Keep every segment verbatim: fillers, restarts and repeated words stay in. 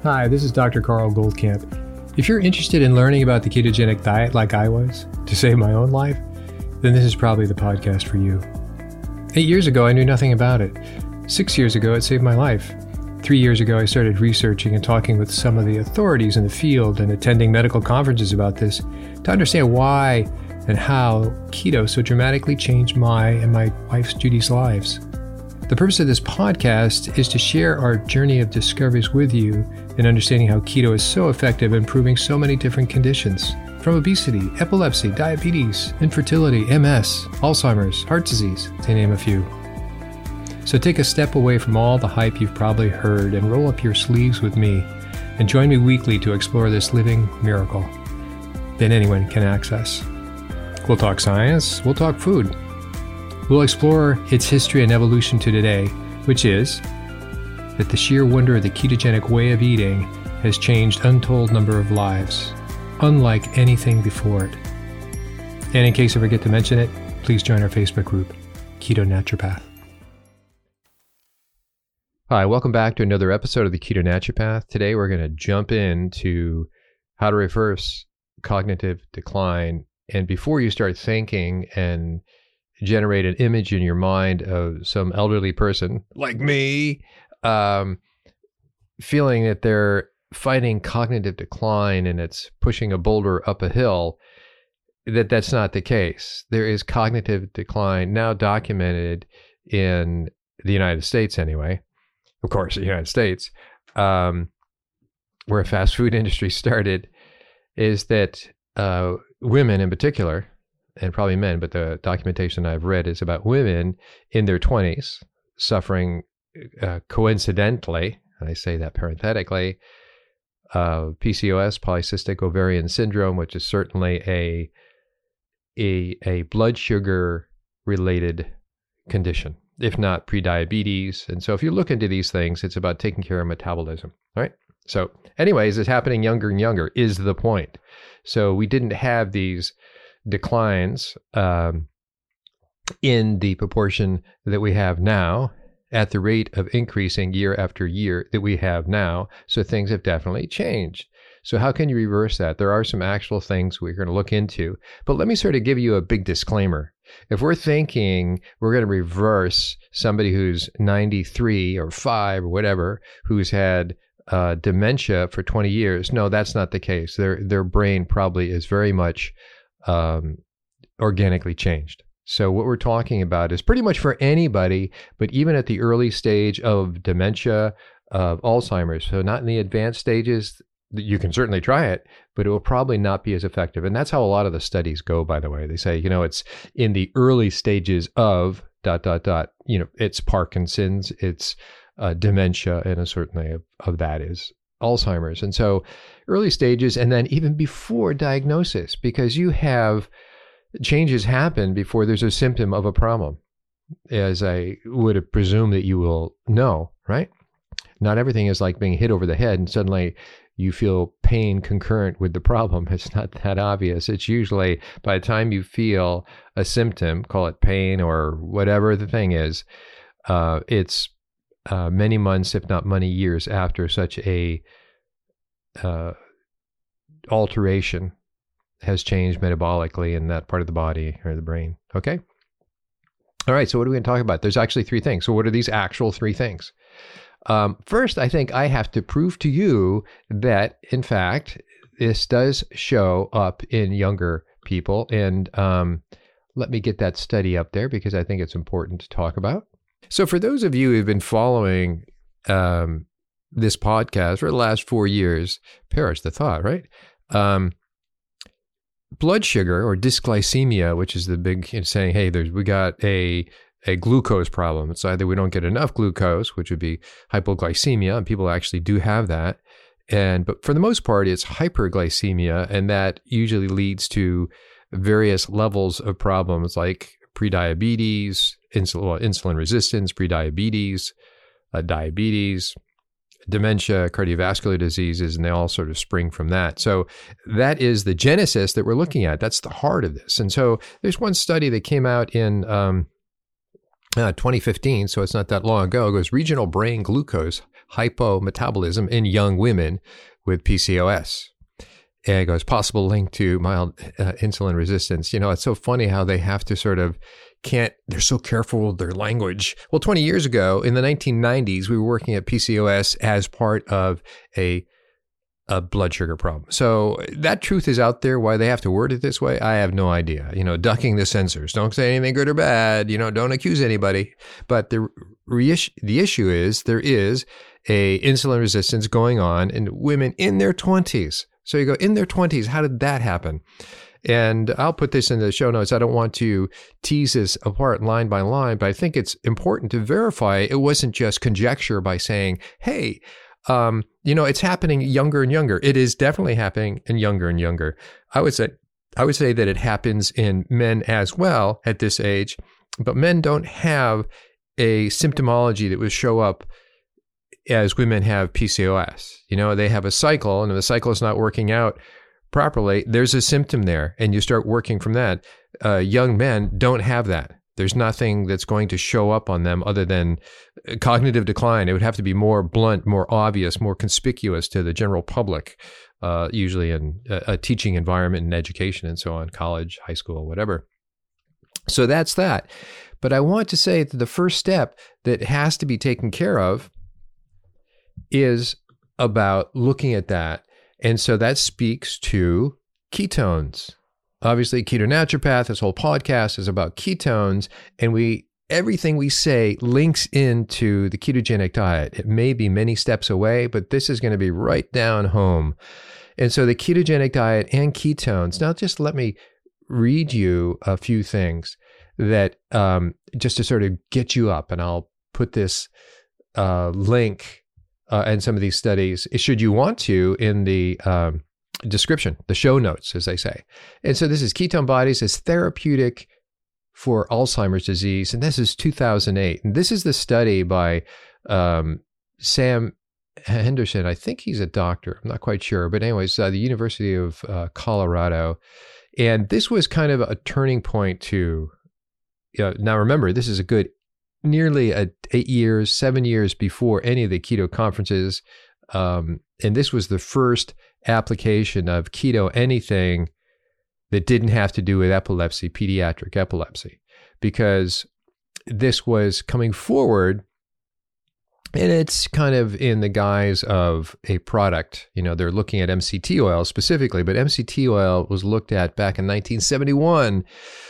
Hi, this is Doctor Carl Goldkamp. If you're interested in learning about the ketogenic diet like I was, to save my own life, then this is probably the podcast for you. Eight years ago, I knew nothing about it. Six years ago, it saved my life. Three years ago, I started researching and talking with some of the authorities in the field and attending medical conferences about this to understand why and how keto so dramatically changed my and my wife's Judy's lives. The purpose of this podcast is to share our journey of discoveries with you in understanding how keto is so effective in improving so many different conditions, from obesity, epilepsy, diabetes, infertility, M S, Alzheimer's, heart disease, to name a few. So take a step away from all the hype you've probably heard and roll up your sleeves with me and join me weekly to explore this living miracle that anyone can access. We'll talk science, we'll talk food. We'll explore its history and evolution to today, which is that the sheer wonder of the ketogenic way of eating has changed untold number of lives, unlike anything before it. And in case I forget to mention it, please join our Facebook group, Keto Naturopath. Hi, welcome back to another episode of the Keto Naturopath. Today we're going to jump into how to reverse cognitive decline. And before you start thinking and generate an image in your mind of some elderly person like me, um, feeling that they're fighting cognitive decline and it's pushing a boulder up a hill, that that's not the case. There is cognitive decline now documented in the United States anyway. Of course, the United States, um, where a fast food industry started, is that uh, women in particular, and probably men, but the documentation I've read is about women in their twenties suffering uh, coincidentally, and I say that parenthetically, uh, P C O S, polycystic ovarian syndrome, which is certainly a a, a blood sugar related condition, if not prediabetes. And so if you look into these things, it's about taking care of metabolism, right? So anyways, it's happening younger and younger is the point. So we didn't have these declines um, in the proportion that we have now at the rate of increasing year after year that we have now. So things have definitely changed. So how can you reverse that? There are some actual things we're going to look into, but let me sort of give you a big disclaimer. If we're thinking we're going to reverse somebody who's ninety-three or five or whatever, who's had uh, dementia for twenty years, no, that's not the case. Their their brain probably is very much um, organically changed. So what we're talking about is pretty much for anybody, but even at the early stage of dementia, of Alzheimer's. So not in the advanced stages. You can certainly try it, but it will probably not be as effective. And that's how a lot of the studies go, by the way. They say, you know, it's in the early stages of dot, dot, dot, you know, it's Parkinson's, it's uh, dementia, and certainly of, of that is Alzheimer's. And so early stages, and then even before diagnosis, because you have changes happen before there's a symptom of a problem, as I would have presumed that you will know, right? Not everything is like being hit over the head and suddenly you feel pain concurrent with the problem. It's not that obvious. It's usually by the time you feel a symptom, call it pain or whatever the thing is, uh, it's uh, many months, if not many years after such a uh, alteration has changed metabolically in that part of the body or the brain. Okay? All right, so what are we going to talk about? There's actually three things. So what are these actual three things? Um, first, I think I have to prove to you that, in fact, this does show up in younger people. And um, let me get that study up there because I think it's important to talk about. So for those of you who've been following um, this podcast for the last four years, perish the thought, right? Um, blood sugar or dysglycemia, which is the big you know, saying, hey, there's we got a a glucose problem. It's either we don't get enough glucose, which would be hypoglycemia, and people actually do have that. And but for the most part, it's hyperglycemia, and that usually leads to various levels of problems like prediabetes, insulin, well, insulin resistance, prediabetes, uh, diabetes, dementia, cardiovascular diseases, and they all sort of spring from that. So that is the genesis that we're looking at. That's the heart of this. And so there's one study that came out in um, uh, twenty fifteen, so it's not that long ago. It goes regional brain glucose hypometabolism in young women with P C O S. And it goes, possible link to mild uh, insulin resistance. You know, it's so funny how they have to sort of can't, they're so careful with their language. Well, twenty years ago, in the nineteen nineties, we were working at P C O S as part of a, a blood sugar problem. So that truth is out there. Why they have to word it this way, I have no idea. You know, ducking the censors. Don't say anything good or bad. You know, don't accuse anybody. But the re- the issue is there is a insulin resistance going on in women in their twenties. So you go, in their twenties, how did that happen? And I'll put this in the show notes. I don't want to tease this apart line by line, but I think it's important to verify it wasn't just conjecture by saying, hey, um, you know, it's happening younger and younger. It is definitely happening in younger and younger. I would say, I would say that it happens in men as well at this age, but men don't have a symptomology that would show up as women have P C O S. You know, they have a cycle, and if the cycle is not working out properly, there's a symptom there, and you start working from that. Uh, young men don't have that. There's nothing that's going to show up on them other than cognitive decline. It would have to be more blunt, more obvious, more conspicuous to the general public, uh, usually in a, a teaching environment and education and so on, college, high school, whatever. So that's that. But I want to say that the first step that has to be taken care of is about looking at that. And so that speaks to ketones. Obviously, Keto Naturopath, this whole podcast is about ketones, and we everything we say links into the ketogenic diet. It may be many steps away, but this is going to be right down home. And so the ketogenic diet and ketones. Now, just let me read you a few things that um, just to sort of get you up, and I'll put this uh, link Uh, and some of these studies, should you want to, in the um, description, the show notes, as they say. And so this is Ketone Bodies as Therapeutic for Alzheimer's Disease. And this is two thousand eight. And this is the study by um, Sam Henderson. I think he's a doctor. I'm not quite sure. But anyways, uh, the University of uh, Colorado. And this was kind of a turning point to, you know, now remember, this is a good nearly a, eight years, seven years before any of the keto conferences. Um, and this was the first application of keto anything that didn't have to do with epilepsy, pediatric epilepsy, because this was coming forward, and it's kind of in the guise of a product. You know, they're looking at M C T oil specifically, but M C T oil was looked at back in nineteen seventy-one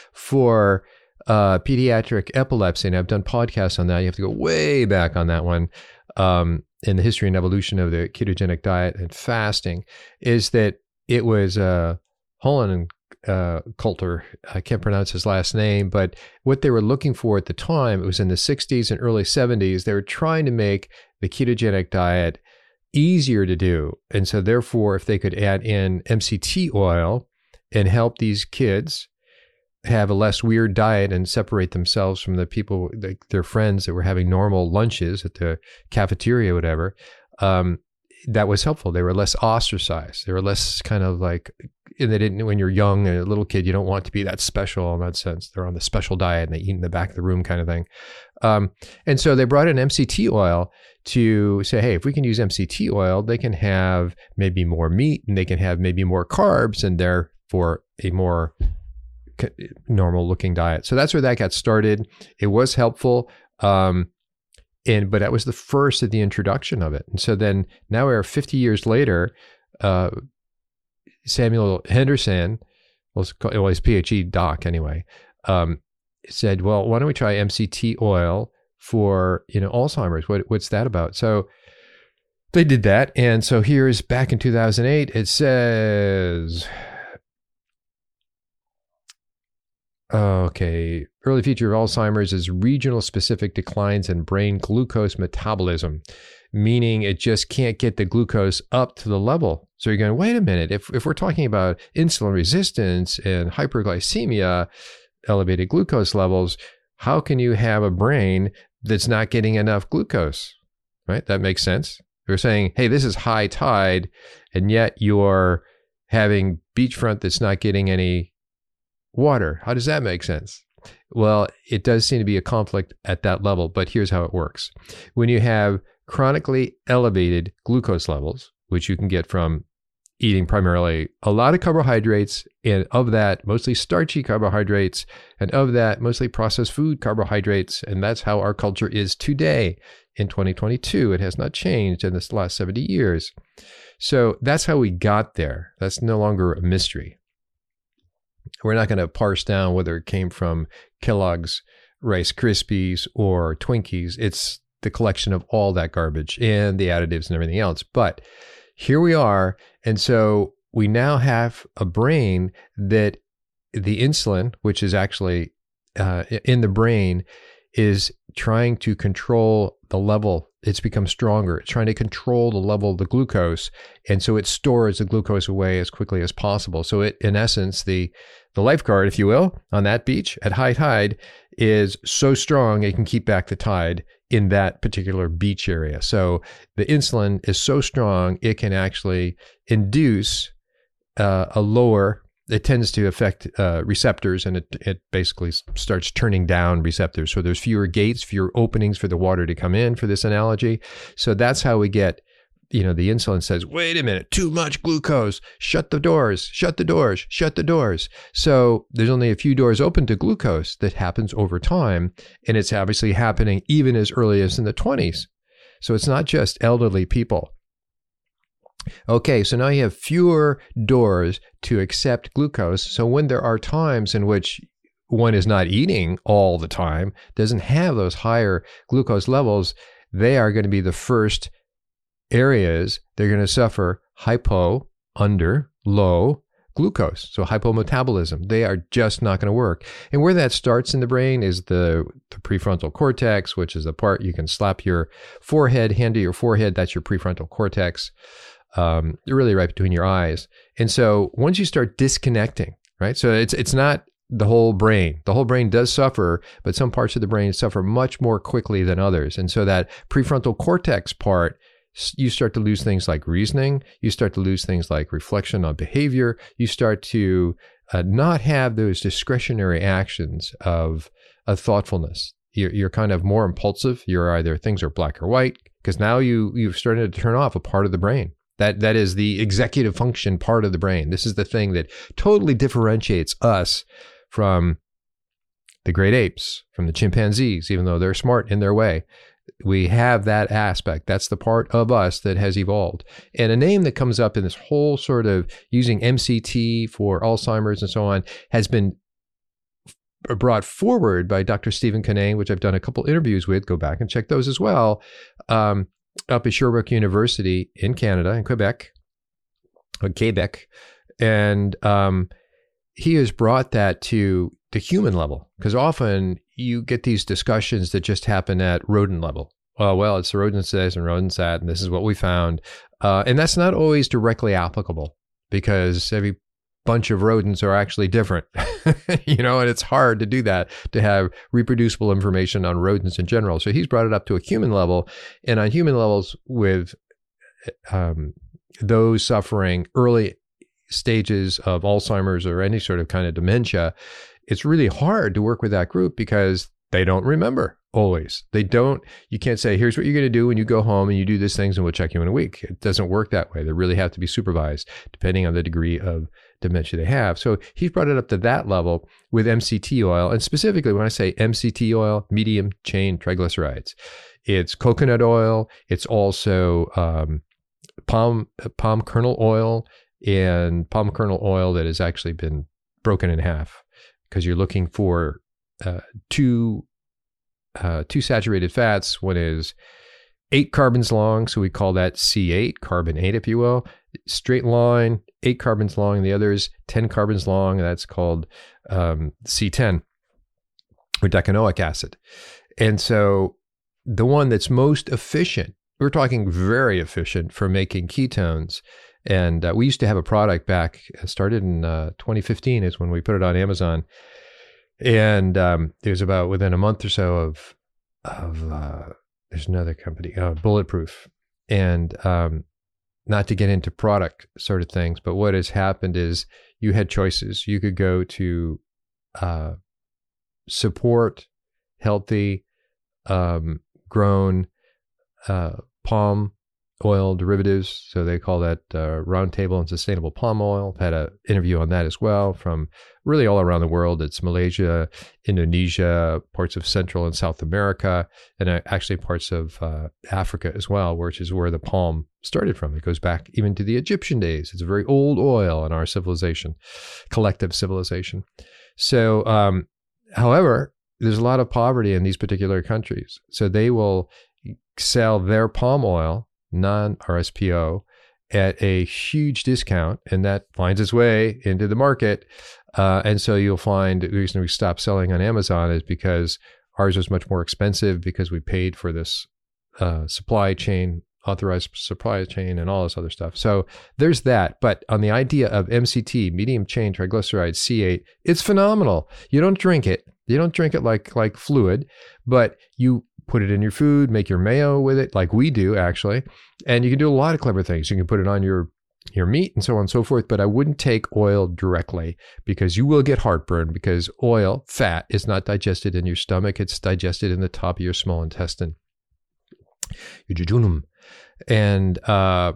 for Uh, pediatric epilepsy, and I've done podcasts on that. You have to go way back on that one. Um, in the history and evolution of the ketogenic diet and fasting, is that it was uh, Holland uh, Coulter. I can't pronounce his last name, but what they were looking for at the time, it was in the sixties and early seventies. They were trying to make the ketogenic diet easier to do, and so therefore, if they could add in M C T oil and help these kids have a less weird diet and separate themselves from the people, like their friends that were having normal lunches at the cafeteria or whatever, um, that was helpful. They were less ostracized. They were less kind of like, and they didn't, when you're young and a little kid, you don't want to be that special in that sense. They're on the special diet and they eat in the back of the room kind of thing. Um, and so they brought in M C T oil to say, hey, if we can use M C T oil, they can have maybe more meat and they can have maybe more carbs, and therefore a more normal looking diet. So that's where that got started. It was helpful. Um, and, but that was the first of the introduction of it. And so then now we're fifty years later, uh, Samuel Henderson, well, he's a PhD doc anyway, um, said, well, why don't we try M C T oil for, you know, Alzheimer's? What, what's that about? So they did that. And so here's back in two thousand eight, it says, okay, early feature of Alzheimer's is regional specific declines in brain glucose metabolism, meaning it just can't get the glucose up to the level. So you're going, wait a minute, if, if we're talking about insulin resistance and hyperglycemia, elevated glucose levels, how can you have a brain that's not getting enough glucose, right? That makes sense. You're saying, hey, this is high tide, and yet you're having beachfront that's not getting any water. How does that make sense? Well, it does seem to be a conflict at that level, but here's how it works. When you have chronically elevated glucose levels, which you can get from eating primarily a lot of carbohydrates, and of that, mostly starchy carbohydrates, and of that, mostly processed food carbohydrates. And that's how our culture is today in twenty twenty-two. It has not changed in this last seventy years. So that's how we got there. That's no longer a mystery. We're not going to parse down whether it came from Kellogg's Rice Krispies or Twinkies. It's the collection of all that garbage and the additives and everything else. But here we are. And so we now have a brain that the insulin, which is actually uh, in the brain, is trying to control the level. It's become stronger. It's trying to control the level of the glucose. And so it stores the glucose away as quickly as possible. So it, in essence, the, the lifeguard, if you will, on that beach at high tide is so strong it can keep back the tide in that particular beach area. So the insulin is so strong, it can actually induce uh, a lower, it tends to affect uh, receptors, and it, it basically starts turning down receptors. So there's fewer gates, fewer openings for the water to come in, for this analogy. So that's how we get, you know, the insulin says, wait a minute, too much glucose, shut the doors, shut the doors, shut the doors. So there's only a few doors open to glucose. That happens over time. And it's obviously happening even as early as in the twenties. So it's not just elderly people. Okay, so now you have fewer doors to accept glucose. So when there are times in which one is not eating all the time, doesn't have those higher glucose levels, they are going to be the first areas they're going to suffer hypo, under, low glucose. So hypometabolism. They are just not going to work. And where that starts in the brain is the, the prefrontal cortex, which is the part you can slap your forehead, hand to your forehead. That's your prefrontal cortex. Um, really right between your eyes. And so once you start disconnecting, right? So it's it's not the whole brain. The whole brain does suffer, but some parts of the brain suffer much more quickly than others. And so that prefrontal cortex part, you start to lose things like reasoning. You start to lose things like reflection on behavior. You start to uh, not have those discretionary actions of, of thoughtfulness. You're, you're kind of more impulsive. You're either things are black or white, because now you, you've started to turn off a part of the brain. That that is the executive function part of the brain. This is the thing that totally differentiates us from the great apes, from the chimpanzees, even though they're smart in their way. We have that aspect. That's the part of us that has evolved. And a name that comes up in this whole sort of using M C T for Alzheimer's and so on has been brought forward by Doctor Stephen Cunnane, which I've done a couple interviews with. Go back and check those as well. Um, up at Sherbrooke University in Canada, in Quebec, or Quebec. And um, he has brought that to the human level, because often you get these discussions that just happen at rodent level. Oh, well, it's the rodents this and rodents that, and this is what we found. Uh, and that's not always directly applicable, because every bunch of rodents are actually different, you know, and it's hard to do that, to have reproducible information on rodents in general. So he's brought it up to a human level, and on human levels with um, those suffering early stages of Alzheimer's or any sort of kind of dementia, it's really hard to work with that group because they don't remember always. They don't, you can't say, here's what you're going to do when you go home and you do these things and we'll check you in a week. It doesn't work that way. They really have to be supervised depending on the degree of dementia they have. So he's brought it up to that level with M C T oil. And specifically when I say M C T oil, medium chain triglycerides, it's coconut oil. It's also um, palm, palm kernel oil, and palm kernel oil that has actually been broken in half, because you're looking for uh, two uh, two saturated fats. One is eight carbons long, so we call that C eight, carbon eight, if you will. Straight line, eight carbons long, and the other is ten carbons long, and that's called um, C ten, or decanoic acid. And so the one that's most efficient, we're talking very efficient for making ketones. And uh, we used to have a product back, started in uh, twenty fifteen is when we put it on Amazon. And um, it was about within a month or so of, of uh, there's another company, uh, Bulletproof. And um, not to get into product sort of things, but what has happened is you had choices. You could go to uh, support healthy, um, grown, uh, palm oil derivatives. So they call that uh, Roundtable on Sustainable Palm Oil. Had an interview on that as well from really all around the world. It's Malaysia, Indonesia, parts of Central and South America, and uh, actually parts of uh, Africa as well, which is where the palm started from. It goes back even to the Egyptian days. It's a very old oil in our civilization, collective civilization. So, um, however, there's a lot of poverty in these particular countries. So they will sell their palm oil, non-R S P O, at a huge discount, and that finds its way into the market. Uh, and so you'll find the reason we stopped selling on Amazon is because ours was much more expensive because we paid for this uh, supply chain, authorized supply chain, and all this other stuff. So there's that. But on the idea of M C T, medium chain triglyceride C eight, it's phenomenal. You don't drink it. You don't drink it like like fluid, but you put it in your food, make your mayo with it, like we do actually. And you can do a lot of clever things. You can put it on your, your meat and so on and so forth, but I wouldn't take oil directly because you will get heartburn because oil, fat, is not digested in your stomach. It's digested in the top of your small intestine, your jejunum. And uh,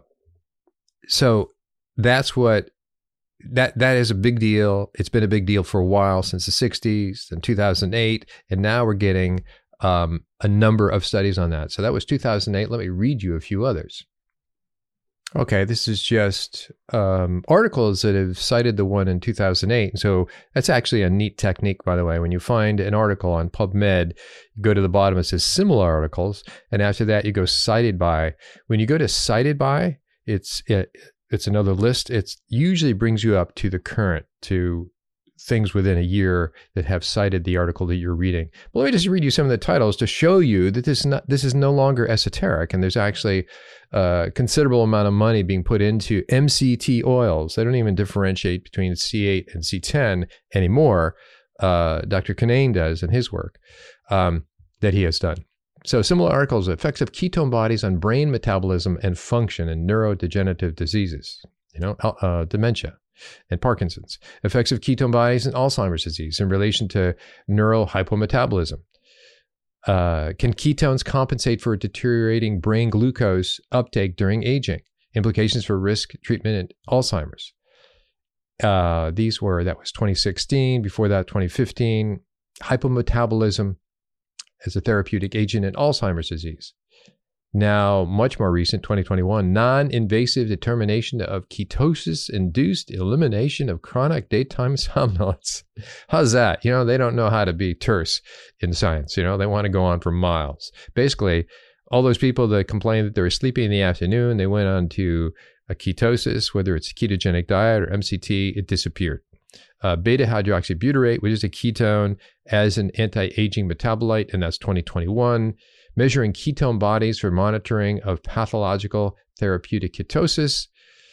so that's what, that that is a big deal. It's been a big deal for a while, since the sixties and two thousand eight. And now we're getting um, a number of studies on that. So that was two thousand eight. Let me read you a few others. Okay, this is just um, articles that have cited the one in two thousand eight. So that's actually a neat technique, by the way. When you find an article on PubMed, you go to the bottom, it says similar articles. And after that, you go cited by. When you go to cited by, it's it, it's another list. It usually brings you up to the current, to things within a year that have cited the article that you're reading. But let me just read you some of the titles to show you that this is not, this is no longer esoteric, and there's actually a considerable amount of money being put into M C T oils. They don't even differentiate between C eight and C ten anymore. Uh, Doctor Kinane does in his work um, that he has done. So similar articles, effects of ketone bodies on brain metabolism and function in neurodegenerative diseases, you know, uh, dementia and Parkinson's, effects of ketone bodies in Alzheimer's disease in relation to neurohypometabolism. Uh, can ketones compensate for deteriorating brain glucose uptake during aging? Implications for risk treatment in Alzheimer's. Uh, these were, that was twenty sixteen, before that twenty fifteen, hypometabolism as a therapeutic agent in Alzheimer's disease. Now, much more recent, twenty twenty-one, non-invasive determination of ketosis-induced elimination of chronic daytime somnolence. How's that? You know, they don't know how to be terse in science. You know, they want to go on for miles. Basically, all those people that complained that they were sleepy in the afternoon, they went on to a ketosis, whether it's a ketogenic diet or M C T, it disappeared. Uh, beta-hydroxybutyrate, which is a ketone, as an anti-aging metabolite, and that's twenty twenty-one. Measuring ketone bodies for monitoring of pathological therapeutic ketosis.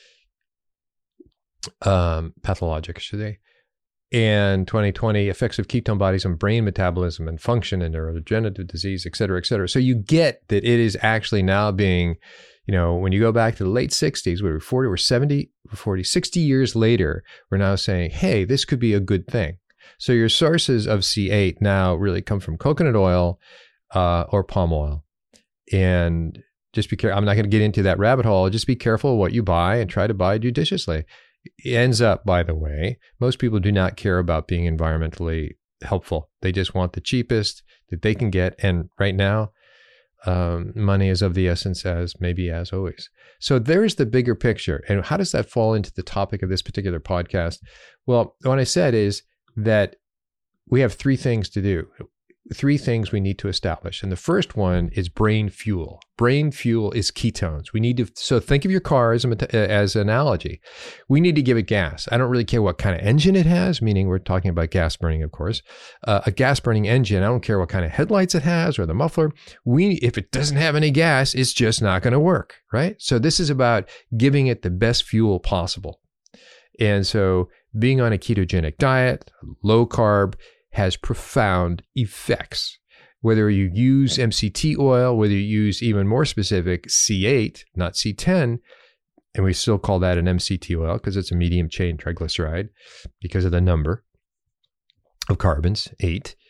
Um, pathologic, should they? And twenty twenty, effects of ketone bodies on brain metabolism and function and neurodegenerative disease, et cetera, et cetera. So you get that it is actually now being, you know, when you go back to the late sixties, we were forty or seventy, forty, sixty years later, we're now saying, hey, this could be a good thing. So your sources of C eight now really come from coconut oil uh, or palm oil. And just be careful. I'm not going to get into that rabbit hole. Just be careful what you buy and try to buy judiciously. It ends up, by the way, most people do not care about being environmentally helpful. They just want the cheapest that they can get. And right now, Um, money is of the essence, as maybe as always. So there's the bigger picture. And how does that fall into the topic of this particular podcast? Well, what I said is that we have three things to do, three things we need to establish. And the first one is brain fuel. Brain fuel is ketones. We need to, so think of your car as, a, as an analogy. We need to give it gas. I don't really care what kind of engine it has, meaning we're talking about gas burning, of course. Uh, a gas burning engine, I don't care what kind of headlights it has or the muffler. We, if it doesn't have any gas, it's just not going to work, right? So this is about giving it the best fuel possible. And so being on a ketogenic diet, low carb, has profound effects. Whether you use M C T oil, whether you use even more specific C eight, not C ten, and we still call that an M C T oil because it's a medium chain triglyceride because of the number of carbons, eight.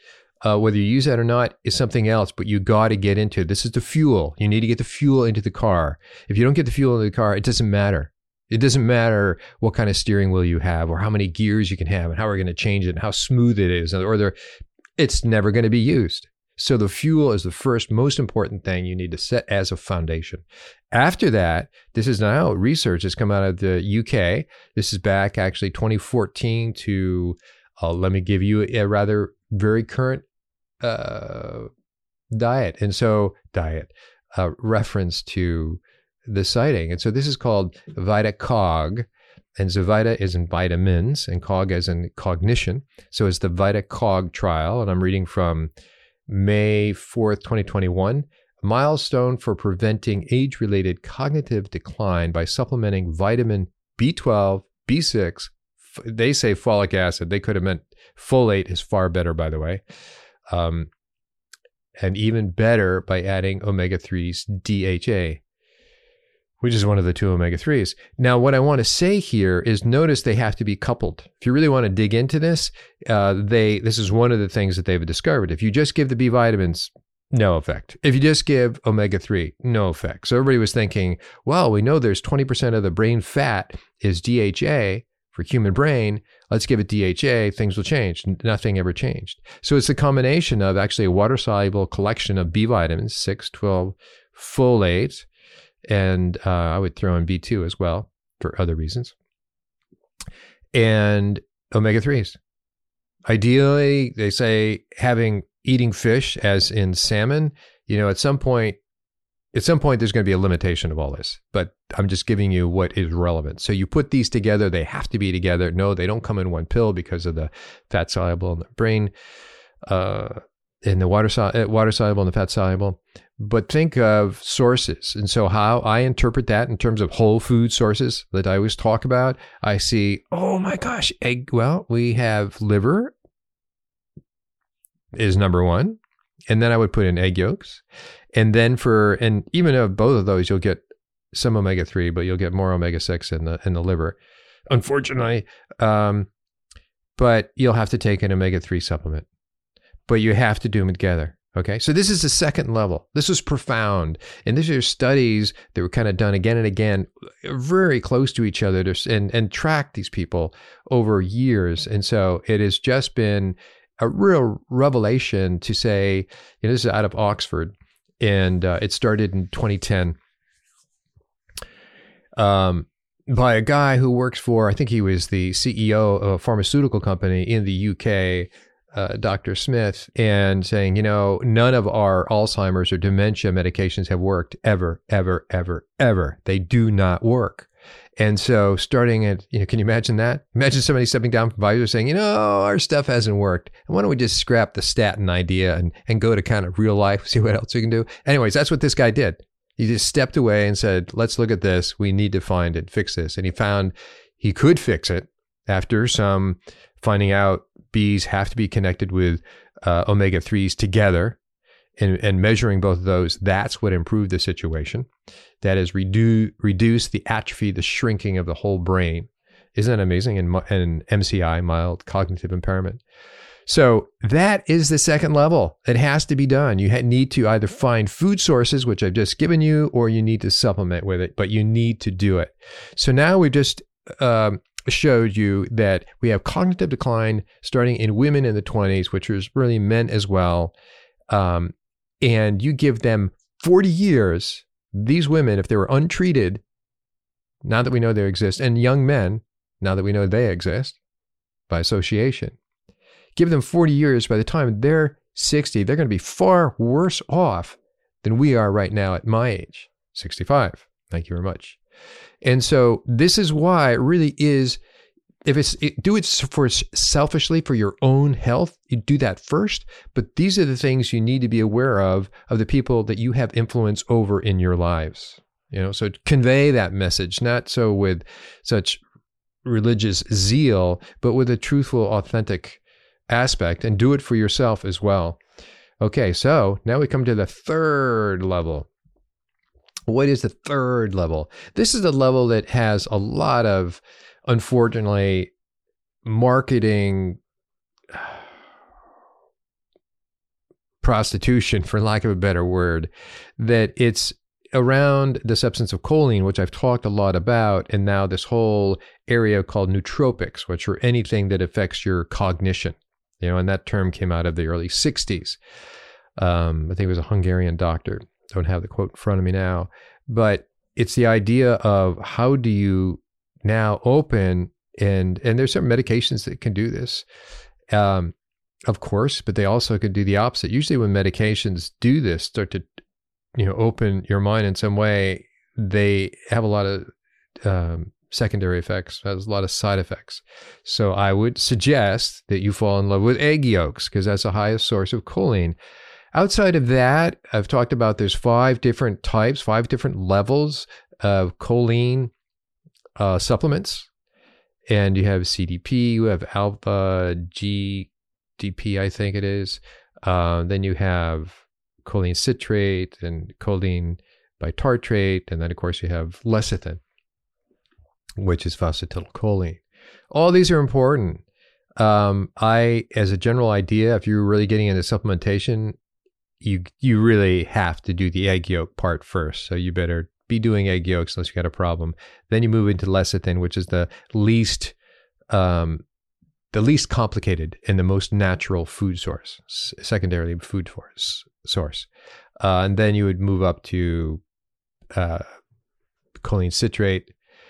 Uh, whether you use that or not is something else, but you got to get into it. This is the fuel. You need to get the fuel into the car. If you don't get the fuel into the car, it doesn't matter. It doesn't matter what kind of steering wheel you have or how many gears you can have and how we're going to change it and how smooth it is, or there, it's never going to be used. So the fuel is the first most important thing you need to set as a foundation. After that, this is now research has come out of the U K. This is back actually twenty fourteen to, uh, let me give you a rather very current uh, diet. And so diet, uh, reference to the citing. And so this is called VitaCog. And so Vita is in vitamins and Cog as in cognition. So it's the VitaCog trial. And I'm reading from May fourth, twenty twenty-one, a milestone for preventing age-related cognitive decline by supplementing vitamin B twelve, B six, f- they say folic acid. They could have meant folate is far better, by the way. Um, and even better by adding omega threes D H A, which is one of the two omega threes. Now, what I want to say here is notice they have to be coupled. If you really want to dig into this, uh, they this is one of the things that they've discovered. If you just give the B vitamins, no effect. If you just give omega three, no effect. So everybody was thinking, well, we know there's twenty percent of the brain fat is D H A for human brain. Let's give it D H A, things will change. Nothing ever changed. So it's a combination of actually a water-soluble collection of B vitamins, six, twelve, folate, and uh, I would throw in B two as well for other reasons, and omega threes. Ideally, they say having eating fish, as in salmon, you know, at some point, at some point, there's going to be a limitation of all this, but I'm just giving you what is relevant. So you put these together, they have to be together. No, they don't come in one pill because of the fat soluble in the brain, uh, in the water, so- water soluble and the fat soluble. But think of sources. And so how I interpret that in terms of whole food sources that I always talk about, I see, oh my gosh, egg. Well, we have liver is number one. And then I would put in egg yolks. And then for, and even of both of those, you'll get some omega three, but you'll get more omega six in the, in the liver, unfortunately. Um, but you'll have to take an omega three supplement, but you have to do them together. Okay, so this is the second level. This is profound. And these are studies that were kind of done again and again, very close to each other to, and, and track these people over years. And so it has just been a real revelation to say, you know, this is out of Oxford, and uh, it started in twenty ten um, by a guy who works for, I think he was the C E O of a pharmaceutical company in the U K, Uh, Doctor Smith, and saying, you know, none of our Alzheimer's or dementia medications have worked ever, ever, ever, ever. They do not work. And so starting at, you know, can you imagine that? Imagine somebody stepping down from Pfizer saying, you know, our stuff hasn't worked. And why don't we just scrap the statin idea and, and go to kind of real life, see what else we can do? Anyways, that's what this guy did. He just stepped away and said, let's look at this. We need to find it, fix this. And he found he could fix it after some finding out B's have to be connected with uh, omega threes together, and, and measuring both of those. That's what improved the situation. That is reduce, reduce the atrophy, the shrinking of the whole brain. Isn't that amazing? And, and M C I, mild cognitive impairment. So that is the second level. It has to be done. You need to either find food sources, which I've just given you, or you need to supplement with it, but you need to do it. So now we've just um, showed you that we have cognitive decline starting in women in the twenties, which is really men as well. Um, and you give them forty years, these women, if they were untreated, now that we know they exist, and young men, now that we know they exist by association, give them forty years, by the time they're sixty, they're going to be far worse off than we are right now at my age, sixty-five. Thank you very much. And so this is why it really is, if it's, it, do it for selfishly for your own health, you do that first. But these are the things you need to be aware of, of the people that you have influence over in your lives. You know, so convey that message, not so with such religious zeal, but with a truthful, authentic aspect, and do it for yourself as well. Okay, so now we come to the third level. What is the third level? This is the level that has a lot of, unfortunately, marketing prostitution, for lack of a better word, that it's around the substance of choline, which I've talked a lot about, and now this whole area called nootropics, which are anything that affects your cognition. You know, and that term came out of the early sixties. Um, I think it was a Hungarian doctor. Don't have the quote in front of me now, but it's the idea of how do you now open and and there's certain medications that can do this, um, of course, but they also can do the opposite. Usually, when medications do this, start to you know open your mind in some way, they have a lot of um, secondary effects, has a lot of side effects. So I would suggest that you fall in love with egg yolks because that's the highest source of choline. Outside of that, I've talked about there's five different types, five different levels of choline uh, supplements. And you have C D P, you have alpha G D P, I think it is. Uh, then you have choline citrate and choline bitartrate. And then, of course, you have lecithin, which is phosphatidylcholine. All these are important. Um, I, as a general idea, if you're really getting into supplementation, you you really have to do the egg yolk part first. So you better be doing egg yolks unless you got a problem. Then you move into lecithin, which is the least um, the least complicated and the most natural food source, secondarily food source. source. Uh, and then you would move up to uh, choline citrate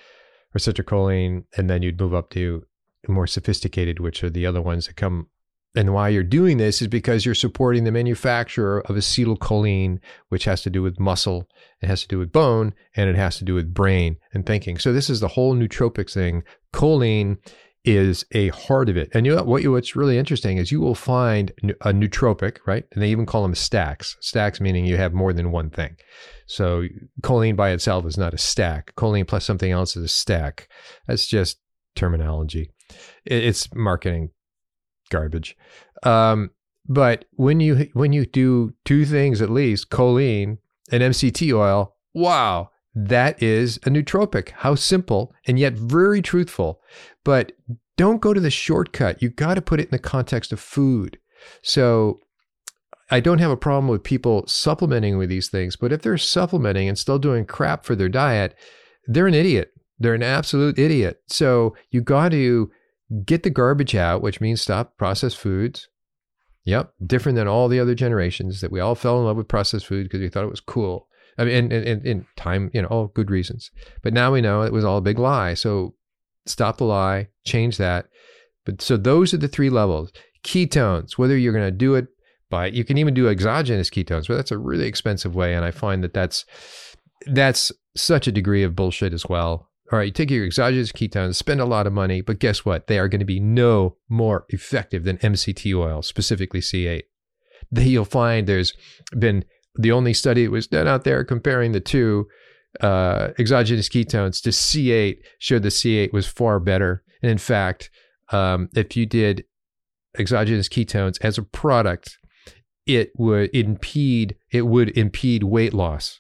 or citrullocholine, and then you'd move up to more sophisticated, which are the other ones that come. And why you're doing this is because you're supporting the manufacturer of acetylcholine, which has to do with muscle, it has to do with bone, and it has to do with brain and thinking. So this is the whole nootropics thing. Choline is a heart of it. And you know what? You, what's really interesting is you will find a nootropic, right? And they even call them stacks. Stacks meaning you have more than one thing. So choline by itself is not a stack. Choline plus something else is a stack. That's just terminology. It's marketing garbage. Um, but when you when you do two things at least, choline and M C T oil, wow, that is a nootropic. How simple and yet very truthful. But don't go to the shortcut. You got to put it in the context of food. So I don't have a problem with people supplementing with these things, but if they're supplementing and still doing crap for their diet, they're an idiot. They're an absolute idiot. So you got to get the garbage out, which means stop processed foods. Yep, different than all the other generations that we all fell in love with processed food because we thought it was cool. I mean, in, in, in time, you know, all good reasons. But now we know it was all a big lie. So stop the lie, change that. But so those are the three levels. Ketones, whether you're going to do it by, you can even do exogenous ketones, but that's a really expensive way. And I find that that's, that's such a degree of bullshit as well. All right, you take your exogenous ketones, spend a lot of money, but guess what? They are going to be no more effective than M C T oil, specifically C eight. Then you'll find there's been the only study that was done out there comparing the two uh, exogenous ketones to C eight showed the C eight was far better. And in fact, um, if you did exogenous ketones as a product, it would impede it would impede weight loss.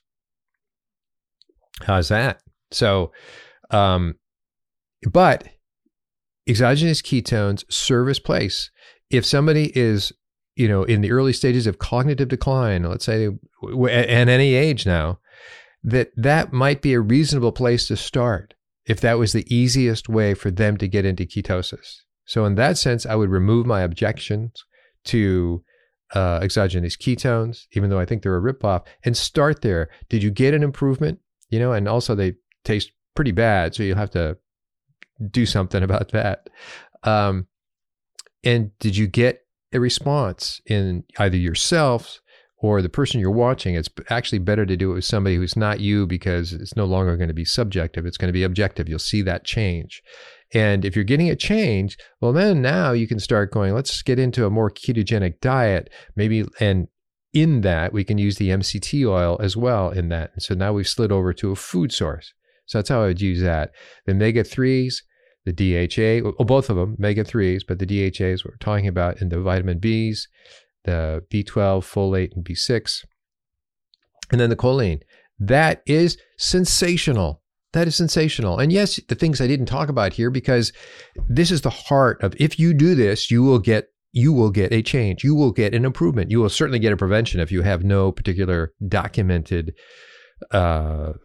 How's that? So, um, but exogenous ketones serve its place. If somebody is, you know, in the early stages of cognitive decline, let's say at any age now, that that might be a reasonable place to start if that was the easiest way for them to get into ketosis. So in that sense, I would remove my objections to uh, exogenous ketones, even though I think they're a ripoff, and start there. Did you get an improvement? You know, and also they taste pretty bad, so you'll have to do something about that. Um, and did you get a response in either yourself or the person you're watching? It's actually better to do it with somebody who's not you because it's no longer going to be subjective. It's going to be objective. You'll see that change. And if you're getting a change, well, then now you can start going, let's get into a more ketogenic diet, maybe, and in that, we can use the M C T oil as well in that. And so now we've slid over to a food source. So that's how I would use that. The omega threes, the D H A, well, both of them, omega threes, but the D H As we're talking about, in the vitamin Bs, the B twelve, folate, and B six. And then the choline. That is sensational. That is sensational. And yes, the things I didn't talk about here, because this is the heart of, if you do this, you will get you will get a change. You will get an improvement. You will certainly get a prevention if you have no particular documented uh,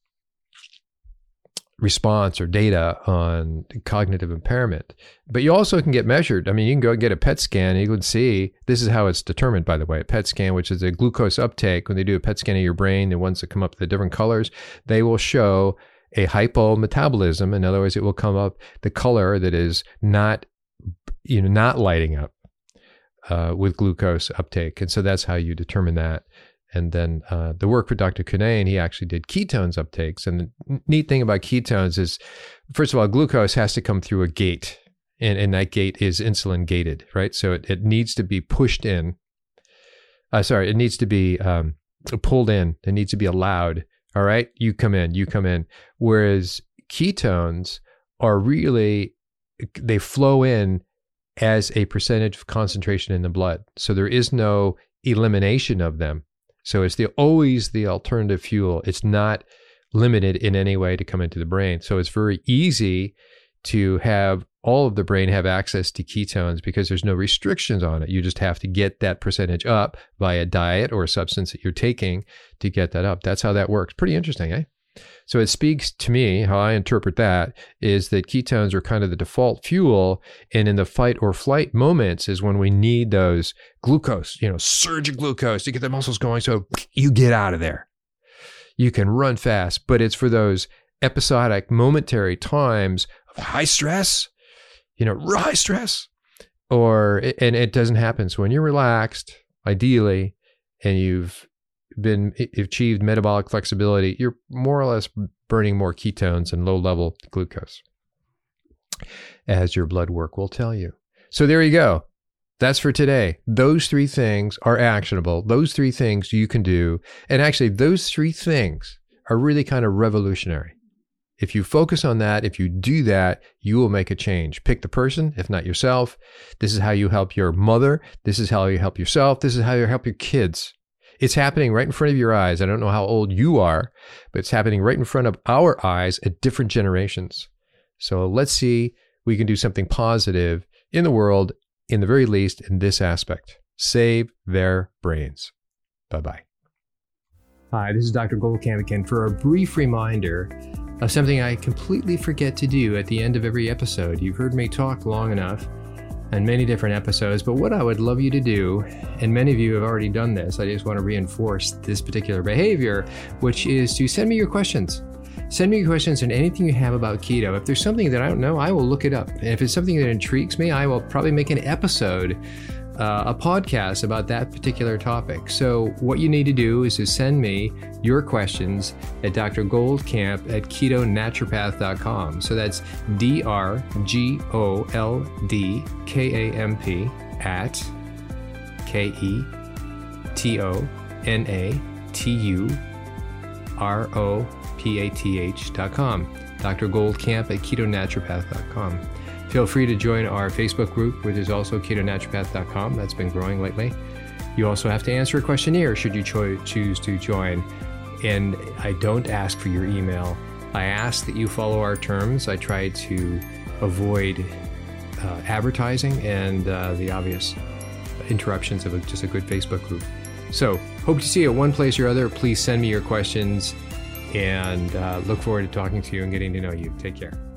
response or data on cognitive impairment. But you also can get measured. I mean, you can go get a P E T scan and you can see, this is how it's determined, by the way, a P E T scan, which is a glucose uptake. When they do a P E T scan of your brain, the ones that come up with the different colors, they will show a hypometabolism. In other words, it will come up the color that is not, you know, not lighting up uh, with glucose uptake. And so that's how you determine that. And then uh, the work with Doctor Cunnane, he actually did ketones uptakes. And the neat thing about ketones is, first of all, glucose has to come through a gate. And, and that gate is insulin gated, right? So it, it needs to be pushed in. Uh, sorry, it needs to be um, pulled in. It needs to be allowed. All right, you come in, you come in. Whereas ketones are really, they flow in as a percentage of concentration in the blood. So there is no elimination of them. So it's the always the alternative fuel. It's not limited in any way to come into the brain. So it's very easy to have all of the brain have access to ketones because there's no restrictions on it. You just have to get that percentage up via diet or a substance that you're taking to get that up. That's how that works. Pretty interesting, eh? So it speaks to me, how I interpret that, is that ketones are kind of the default fuel. And in the fight or flight moments is when we need those glucose, you know, surge of glucose to get the muscles going. So you get out of there. You can run fast, but it's for those episodic, momentary times of high stress, you know, high stress, or, and it doesn't happen. So when you're relaxed, ideally, and you've been achieved metabolic flexibility, you're more or less burning more ketones and low level glucose, as your blood work will tell you. So there you go. That's for today. Those three things are actionable. Those three things you can do. And actually, those three things are really kind of revolutionary. If you focus on that, if you do that, you will make a change. Pick the person, if not yourself. This is how you help your mother. This is how you help yourself. This is how you help your kids. It's happening right in front of your eyes. I don't know how old you are, but it's happening right in front of our eyes at different generations. So let's see we can do something positive in the world, in the very least, in this aspect. Save their brains. Bye-bye. Hi, this is Doctor Goldkamp again for a brief reminder of something I completely forget to do at the end of every episode. You've heard me talk long enough and many different episodes, but what I would love you to do, and many of you have already done this, I just want to reinforce this particular behavior, which is to send me your questions. Send me your questions on anything you have about keto. If there's something that I don't know, I will look it up. And if it's something that intrigues me, I will probably make an episode, uh, a podcast about that particular topic. So what you need to do is to send me your questions at D R Goldkamp at keto naturopath dot com. So that's D R G O L D K A M P at K E T O N A T U R O P A T H dot com. Doctor Goldkamp at keto naturopath dot com. Feel free to join our Facebook group, which is also keto naturopath dot com. That's been growing lately. You also have to answer a questionnaire should you cho- choose to join. And I don't ask for your email. I ask that you follow our terms. I try to avoid uh, advertising and uh, the obvious interruptions of a, just a good Facebook group. So hope to see you at one place or other. Please send me your questions and uh, look forward to talking to you and getting to know you. Take care.